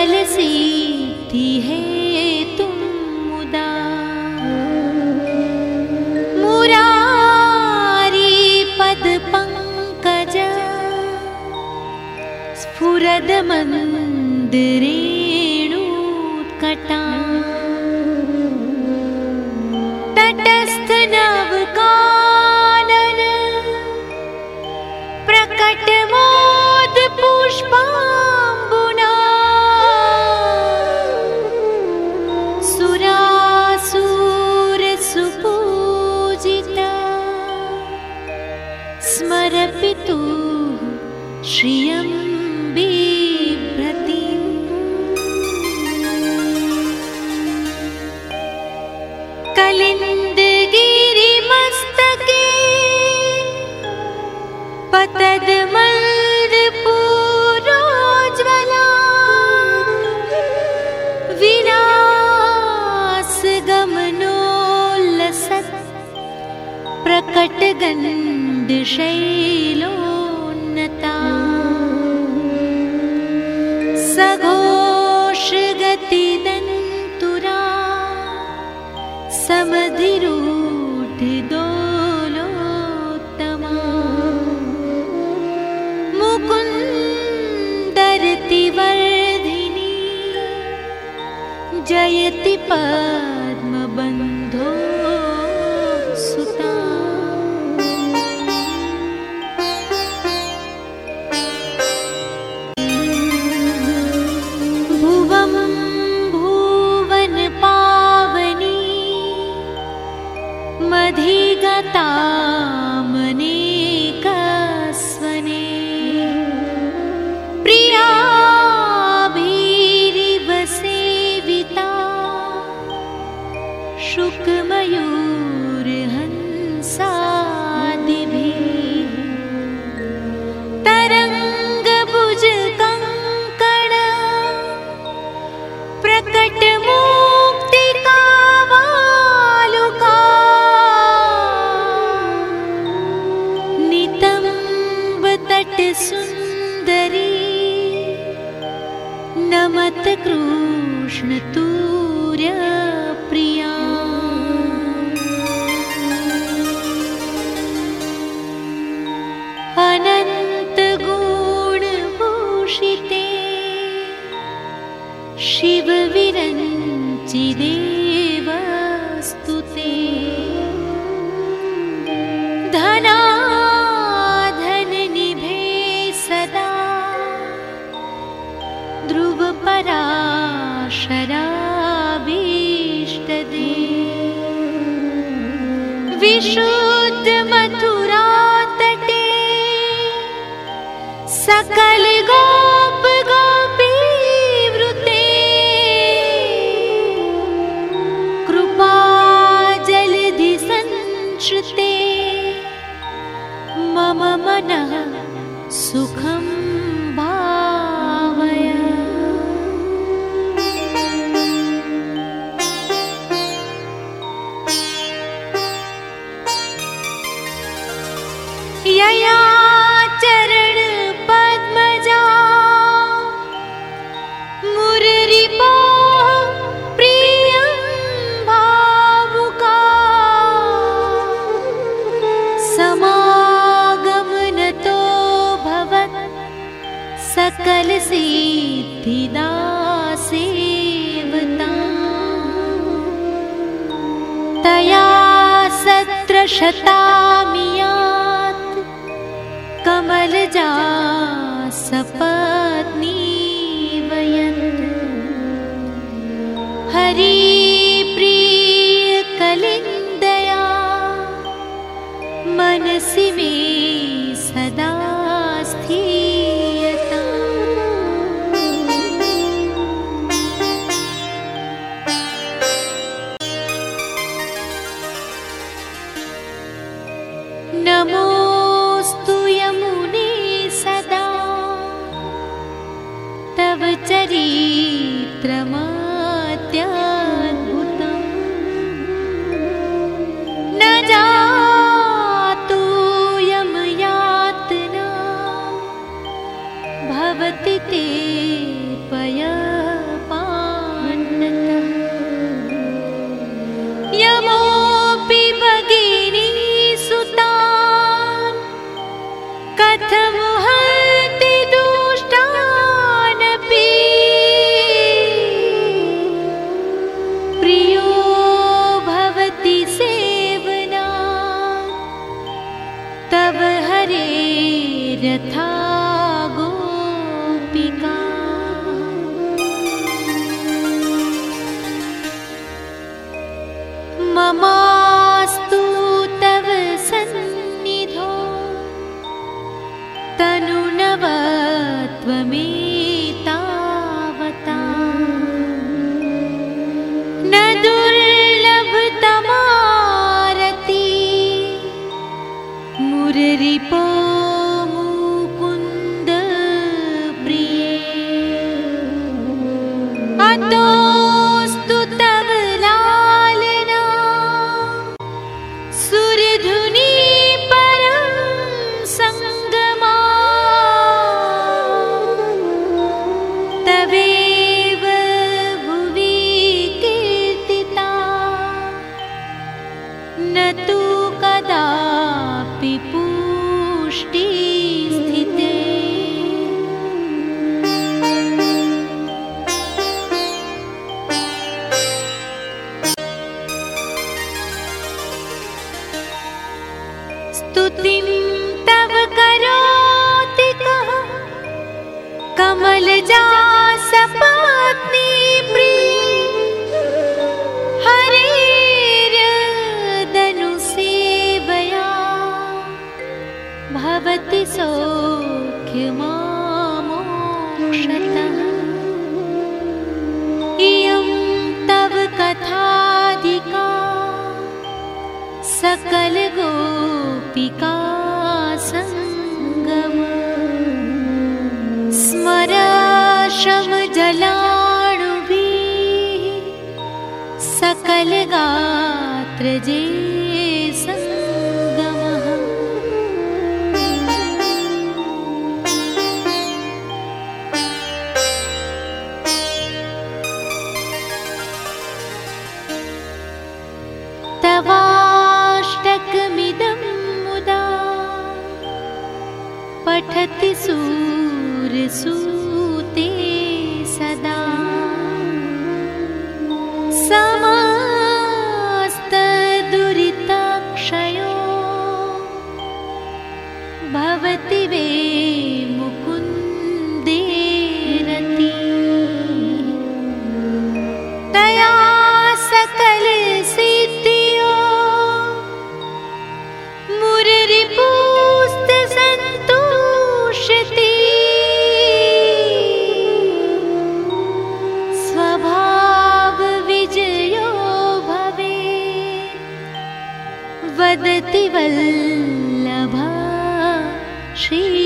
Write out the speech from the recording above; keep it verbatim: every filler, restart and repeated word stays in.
सकल सिद्धि है तुम मुदा। मुरारी पद पंकज स्फुरद मंदिरेणुत्कटा। तटस्थ नवकानन प्रकट मोद पुष्पाम्बुना। सुरासुर सुपूजिता स्मरपितुः श्रियं बिभ्रति। कलिन्दगिरिमस्तके पतद्मल्लपूरोज्ज्वला। विलासगमनोल्लसत् प्रकटगन्धशैलोन्नता। सघोषगतिदन्तुरा समधिरूढदोलोत्तमा। मुकुन्दरतिवर्धिनी जयति पद्मबन्धो सुता। भुवं भुवन पावनी मधिगतामनेकस्वने। प्रियाभिरिव सेविता शुकमयूरहंसादिभिः। तरङ्गभुजकङ्कण प्रकटमुक्तिकावालुका। नितम्बतटसुन्दरी नमत कृष्णतूर्यप्रिया। अनन्तगुणभूषिते शिवविरञ्चिदेवस्तुते। धनाधननिभे सदा ध्रुवपराशराभीष्टदे। विशुद्धमथुरातटे सकल गोप गोपीवृते। कृपाजलधि संश्रिते मम मनः सुखं भावय। यया चरण पद्मजा मुररिपोः प्रियं भावुका। समागमनतो भवत् सकल सिद्धिदा सेवता। तया सत्र शतामियात् कमलजा सपत्नी वयन्। हरिप्रिय कलिन्दया मनसि मे सदा स्थीयता। नमोऽस्तु यमुने सदा तव चरित्रमत्यद्भुतम्। न जातु यमयातना भवति ते पयः सुगमेतावता न दुर्लभतमारति मुररिपो मुकुन्द प्रिये अतोऽस्तु तव लालना सुरधुनी परं संगमा तवेव भुवि कीर्तिता न तु कदापि पुष्टि स्थिते स्तुतिं तव करोति कः कमलजासपत्नी प्रिय हरेर्दनुसेवया भवति सौख्यमामोक्षतः इयं तव कथाधिका सकल गोपिका संगम स्मराशम जलाणुभिः सकल गात्र जे संगमः तवाष्टकमिदं मुदा पठति सूरसूते सदा समस्तदुरिताक्षयो भवति वे मुकुन्दे रति तया सकल सिद्धियो मुररिपुस्त संतुष्यति स्वभाव विजयो भवेत् वदति वल्लभा श्री